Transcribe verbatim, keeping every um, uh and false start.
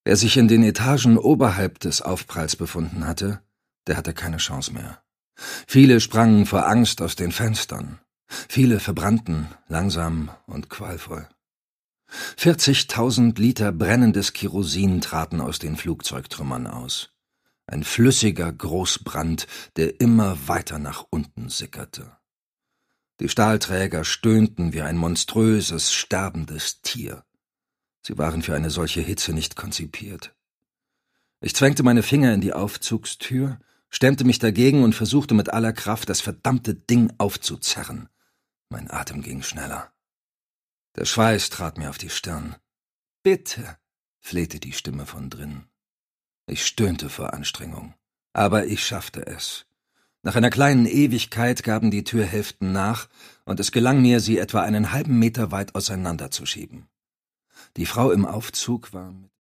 Wer sich in den Etagen oberhalb des Aufpralls befunden hatte, der hatte keine Chance mehr. Viele sprangen vor Angst aus den Fenstern. Viele verbrannten, langsam und qualvoll. vierzigtausend Liter brennendes Kerosin traten aus den Flugzeugtrümmern aus. Ein flüssiger Großbrand, der immer weiter nach unten sickerte. Die Stahlträger stöhnten wie ein monströses, sterbendes Tier. Sie waren für eine solche Hitze nicht konzipiert. Ich zwängte meine Finger in die Aufzugstür, stemmte mich dagegen und versuchte mit aller Kraft, das verdammte Ding aufzuzerren. Mein Atem ging schneller. Der Schweiß trat mir auf die Stirn. »Bitte«, flehte die Stimme von drinnen. Ich stöhnte vor Anstrengung, aber ich schaffte es. Nach einer kleinen Ewigkeit gaben die Türhälften nach, und es gelang mir, sie etwa einen halben Meter weit auseinanderzuschieben. Die Frau im Aufzug war mit